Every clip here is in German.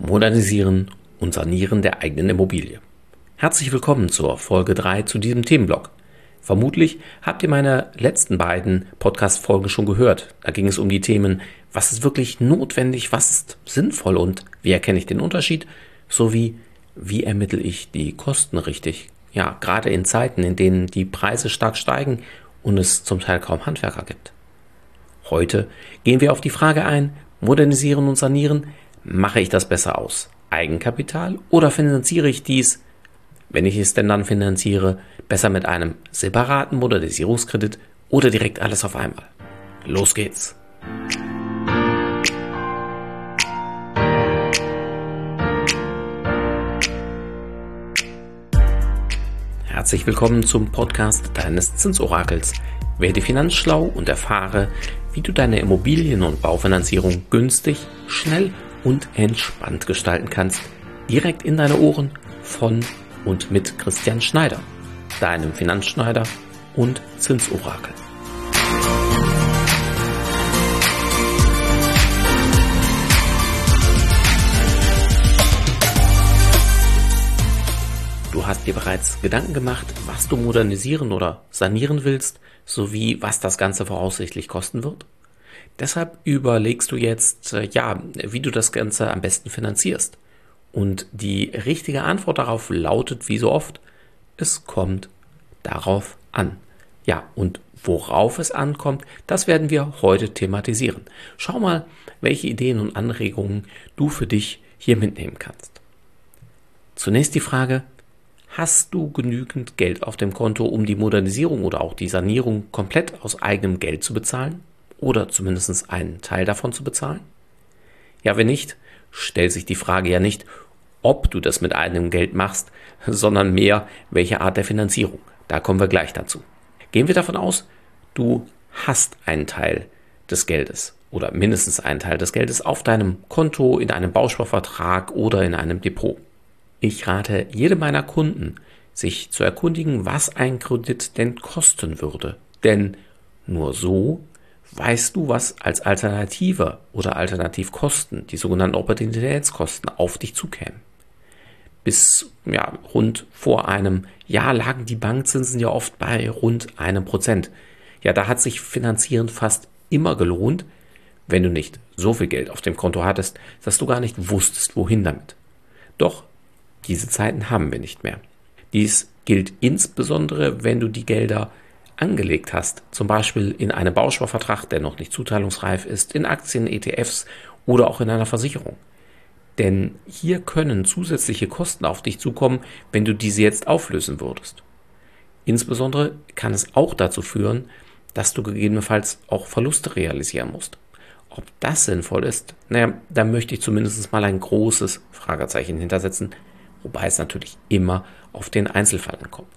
Modernisieren und Sanieren der eigenen Immobilie. Herzlich willkommen zur Folge 3 zu diesem Themenblock. Vermutlich habt ihr meine letzten beiden Podcast-Folgen schon gehört. Da ging es um die Themen, was ist wirklich notwendig, was ist sinnvoll und wie erkenne ich den Unterschied, sowie wie ermittle ich die Kosten richtig. Ja, gerade in Zeiten, in denen die Preise stark steigen und es zum Teil kaum Handwerker gibt. Heute gehen wir auf die Frage ein, modernisieren und sanieren, mache ich das besser aus Eigenkapital oder finanziere ich dies, wenn ich es denn dann finanziere, besser mit einem separaten Modernisierungskredit oder direkt alles auf einmal? Los geht's! Herzlich willkommen zum Podcast deines Zinsorakels. Werde finanzschlau und erfahre, wie du deine Immobilien- und Baufinanzierung günstig, schnell und entspannt gestalten kannst. Direkt in deine Ohren von und mit Christian Schneider, deinem Finanzschneider und Zinsorakel. Du hast dir bereits Gedanken gemacht, was du modernisieren oder sanieren willst, sowie was das Ganze voraussichtlich kosten wird? Deshalb überlegst du jetzt, wie du das Ganze am besten finanzierst. Und die richtige Antwort darauf lautet, wie so oft, es kommt darauf an. Ja, und worauf es ankommt, das werden wir heute thematisieren. Schau mal, welche Ideen und Anregungen du für dich hier mitnehmen kannst. Zunächst die Frage, hast du genügend Geld auf dem Konto, um die Modernisierung oder auch die Sanierung komplett aus eigenem Geld zu bezahlen? Oder zumindest einen Teil davon zu bezahlen? Ja, wenn nicht, stellt sich die Frage ja nicht, ob du das mit eigenem Geld machst, sondern mehr, welche Art der Finanzierung. Da kommen wir gleich dazu. Gehen wir davon aus, du hast einen Teil des Geldes oder mindestens einen Teil des Geldes auf deinem Konto, in einem Bausparvertrag oder in einem Depot. Ich rate jedem meiner Kunden, sich zu erkundigen, was ein Kredit denn kosten würde. Denn nur so weißt du, was als Alternative oder Alternativkosten, die sogenannten Opportunitätskosten, auf dich zukämen. Bis rund vor einem Jahr lagen die Bankzinsen ja oft bei rund 1%. Ja, da hat sich Finanzieren fast immer gelohnt, wenn du nicht so viel Geld auf dem Konto hattest, dass du gar nicht wusstest, wohin damit. Doch diese Zeiten haben wir nicht mehr. Dies gilt insbesondere, wenn du die Gelder angelegt hast, zum Beispiel in einem Bausparvertrag, der noch nicht zuteilungsreif ist, in Aktien, ETFs oder auch in einer Versicherung. Denn hier können zusätzliche Kosten auf dich zukommen, wenn du diese jetzt auflösen würdest. Insbesondere kann es auch dazu führen, dass du gegebenenfalls auch Verluste realisieren musst. Ob das sinnvoll ist, da möchte ich zumindest mal ein großes Fragezeichen hintersetzen, wobei es natürlich immer auf den Einzelfall ankommt.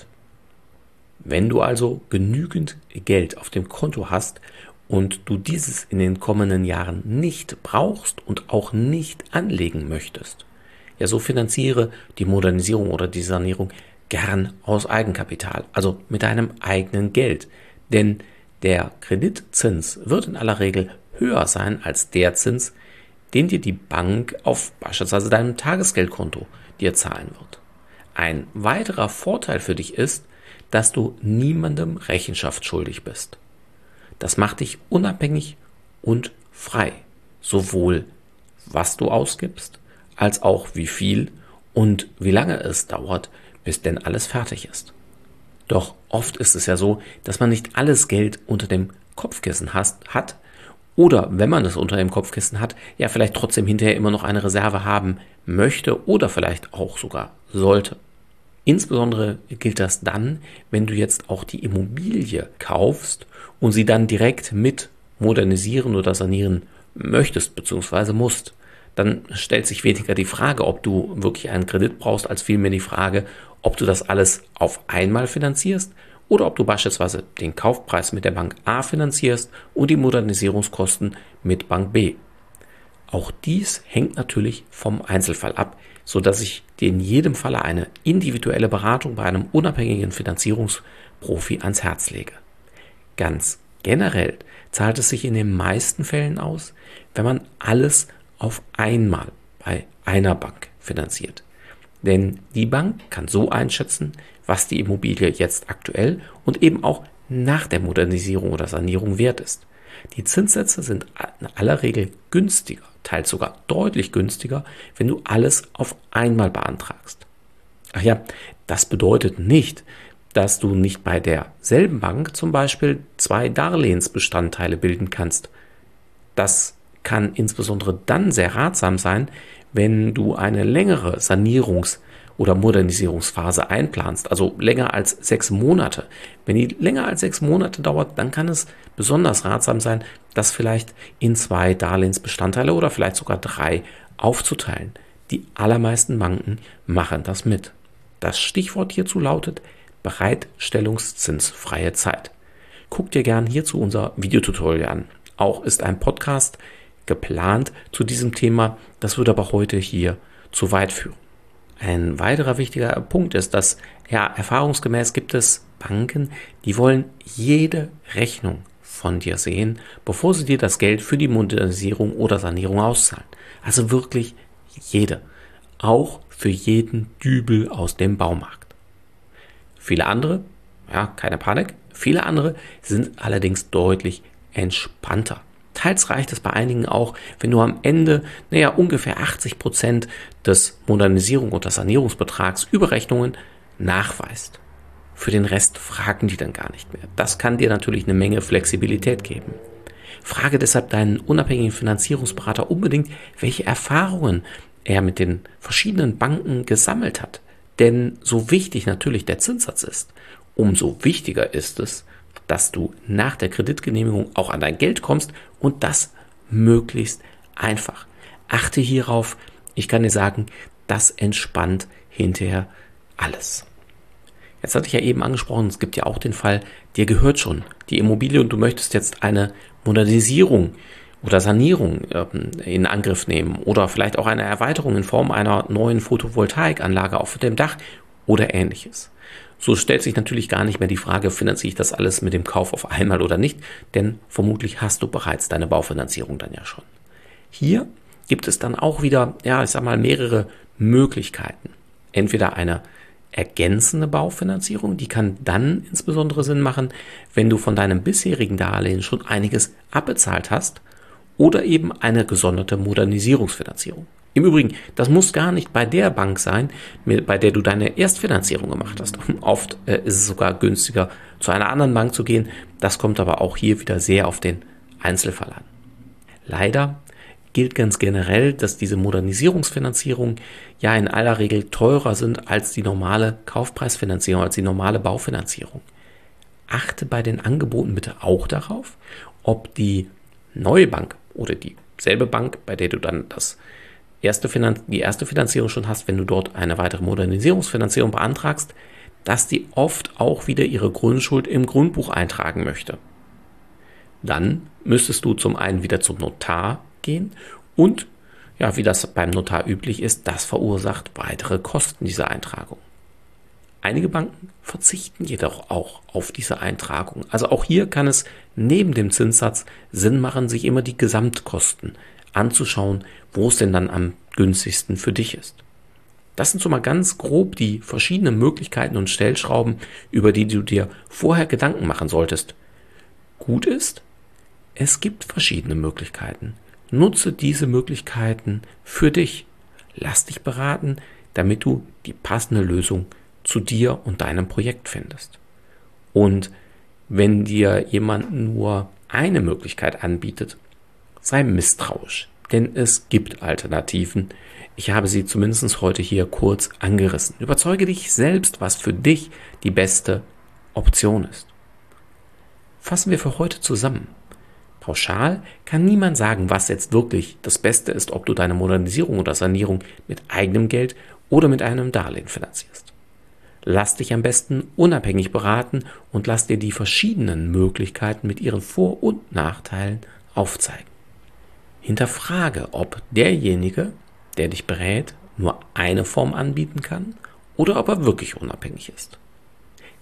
Wenn du also genügend Geld auf dem Konto hast und du dieses in den kommenden Jahren nicht brauchst und auch nicht anlegen möchtest, ja, so finanziere die Modernisierung oder die Sanierung gern aus Eigenkapital, also mit deinem eigenen Geld. Denn der Kreditzins wird in aller Regel höher sein als der Zins, den dir die Bank auf beispielsweise deinem Tagesgeldkonto dir zahlen wird. Ein weiterer Vorteil für dich ist, dass du niemandem Rechenschaft schuldig bist. Das macht dich unabhängig und frei, sowohl was du ausgibst, als auch wie viel und wie lange es dauert, bis denn alles fertig ist. Doch oft ist es ja so, dass man nicht alles Geld unter dem Kopfkissen hat oder wenn man es unter dem Kopfkissen hat, ja vielleicht trotzdem hinterher immer noch eine Reserve haben möchte oder vielleicht auch sogar sollte. Insbesondere gilt das dann, wenn du jetzt auch die Immobilie kaufst und sie dann direkt mit modernisieren oder sanieren möchtest bzw. musst. Dann stellt sich weniger die Frage, ob du wirklich einen Kredit brauchst, als vielmehr die Frage, ob du das alles auf einmal finanzierst oder ob du beispielsweise den Kaufpreis mit der Bank A finanzierst und die Modernisierungskosten mit Bank B. Auch dies hängt natürlich vom Einzelfall ab, sodass ich dir in jedem Falle eine individuelle Beratung bei einem unabhängigen Finanzierungsprofi ans Herz lege. Ganz generell zahlt es sich in den meisten Fällen aus, wenn man alles auf einmal bei einer Bank finanziert. Denn die Bank kann so einschätzen, was die Immobilie jetzt aktuell und eben auch nach der Modernisierung oder Sanierung wert ist. Die Zinssätze sind in aller Regel günstiger, teils sogar deutlich günstiger, wenn du alles auf einmal beantragst. Ach ja, das bedeutet nicht, dass du nicht bei derselben Bank zum Beispiel 2 Darlehensbestandteile bilden kannst. Das kann insbesondere dann sehr ratsam sein, wenn du eine längere Sanierungs- oder Modernisierungsphase einplanst, also länger als 6 Monate. Wenn die länger als 6 Monate dauert, dann kann es besonders ratsam sein, das vielleicht in 2 Darlehensbestandteile oder vielleicht sogar 3 aufzuteilen. Die allermeisten Banken machen das mit. Das Stichwort hierzu lautet bereitstellungszinsfreie Zeit. Guck dir gern hierzu unser Videotutorial an. Auch ist ein Podcast geplant zu diesem Thema. Das würde aber heute hier zu weit führen. Ein weiterer wichtiger Punkt ist, dass erfahrungsgemäß gibt es Banken, die wollen jede Rechnung von dir sehen, bevor sie dir das Geld für die Modernisierung oder Sanierung auszahlen. Also wirklich jede. Auch für jeden Dübel aus dem Baumarkt. Viele andere, keine Panik, viele andere sind allerdings deutlich entspannter. Teils reicht es bei einigen auch, wenn du am Ende ungefähr 80% des Modernisierung- oder Sanierungsbetrags über Rechnungen nachweist. Für den Rest fragen die dann gar nicht mehr. Das kann dir natürlich eine Menge Flexibilität geben. Frage deshalb deinen unabhängigen Finanzierungsberater unbedingt, welche Erfahrungen er mit den verschiedenen Banken gesammelt hat. Denn so wichtig natürlich der Zinssatz ist, umso wichtiger ist es, dass du nach der Kreditgenehmigung auch an dein Geld kommst und das möglichst einfach. Achte hierauf, ich kann dir sagen, das entspannt hinterher alles. Jetzt hatte ich ja eben angesprochen, es gibt ja auch den Fall, dir gehört schon die Immobilie und du möchtest jetzt eine Modernisierung oder Sanierung in Angriff nehmen oder vielleicht auch eine Erweiterung in Form einer neuen Photovoltaikanlage auf dem Dach oder ähnliches. So stellt sich natürlich gar nicht mehr die Frage, finanziere ich das alles mit dem Kauf auf einmal oder nicht, denn vermutlich hast du bereits deine Baufinanzierung dann ja schon. Hier gibt es dann auch wieder, mehrere Möglichkeiten. Entweder eine ergänzende Baufinanzierung, die kann dann insbesondere Sinn machen, wenn du von deinem bisherigen Darlehen schon einiges abbezahlt hast, oder eben eine gesonderte Modernisierungsfinanzierung. Im Übrigen, das muss gar nicht bei der Bank sein, bei der du deine Erstfinanzierung gemacht hast. Oft ist es sogar günstiger, zu einer anderen Bank zu gehen. Das kommt aber auch hier wieder sehr auf den Einzelfall an. Leider gilt ganz generell, dass diese Modernisierungsfinanzierungen in aller Regel teurer sind als die normale Kaufpreisfinanzierung, als die normale Baufinanzierung. Achte bei den Angeboten bitte auch darauf, ob die neue Bank oder dieselbe Bank, bei der du dann die erste Finanzierung schon hast, wenn du dort eine weitere Modernisierungsfinanzierung beantragst, dass die oft auch wieder ihre Grundschuld im Grundbuch eintragen möchte. Dann müsstest du zum einen wieder zum Notar gehen und, wie das beim Notar üblich ist, das verursacht weitere Kosten dieser Eintragung. Einige Banken verzichten jedoch auch auf diese Eintragung. Also auch hier kann es neben dem Zinssatz Sinn machen, sich immer die Gesamtkosten anzuschauen, wo es denn dann am günstigsten für dich ist. Das sind so mal ganz grob die verschiedenen Möglichkeiten und Stellschrauben, über die du dir vorher Gedanken machen solltest. Gut ist, es gibt verschiedene Möglichkeiten. Nutze diese Möglichkeiten für dich. Lass dich beraten, damit du die passende Lösung zu dir und deinem Projekt findest. Und wenn dir jemand nur eine Möglichkeit anbietet, sei misstrauisch, denn es gibt Alternativen. Ich habe sie zumindest heute hier kurz angerissen. Überzeuge dich selbst, was für dich die beste Option ist. Fassen wir für heute zusammen. Pauschal kann niemand sagen, was jetzt wirklich das Beste ist, ob du deine Modernisierung oder Sanierung mit eigenem Geld oder mit einem Darlehen finanzierst. Lass dich am besten unabhängig beraten und lass dir die verschiedenen Möglichkeiten mit ihren Vor- und Nachteilen aufzeigen. Hinterfrage, ob derjenige, der dich berät, nur eine Form anbieten kann oder ob er wirklich unabhängig ist.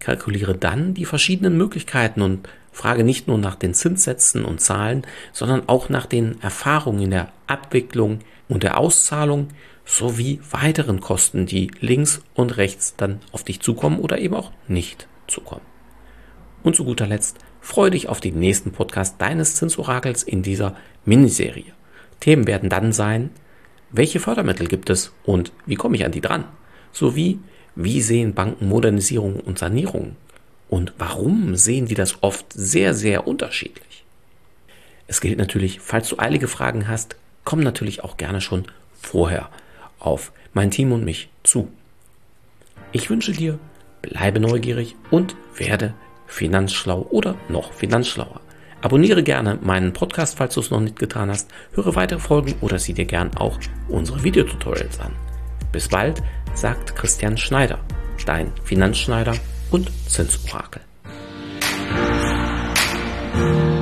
Kalkuliere dann die verschiedenen Möglichkeiten und frage nicht nur nach den Zinssätzen und Zahlen, sondern auch nach den Erfahrungen in der Abwicklung und der Auszahlung sowie weiteren Kosten, die links und rechts dann auf dich zukommen oder eben auch nicht zukommen. Und zu guter Letzt, freue dich auf den nächsten Podcast deines Zinsorakels in dieser Miniserie. Themen werden dann sein: Welche Fördermittel gibt es und wie komme ich an die dran? Sowie, wie sehen Banken Modernisierung und Sanierung? Und warum sehen die das oft sehr, sehr unterschiedlich? Es gilt natürlich, falls du eilige Fragen hast, komm natürlich auch gerne schon vorher auf mein Team und mich zu. Ich wünsche dir, bleibe neugierig und werde finanzschlau oder noch finanzschlauer. Abonniere gerne meinen Podcast, falls du es noch nicht getan hast. Höre weitere Folgen oder sieh dir gern auch unsere Videotutorials an. Bis bald, sagt Christian Schneider, dein Finanzschneider und Zinsorakel.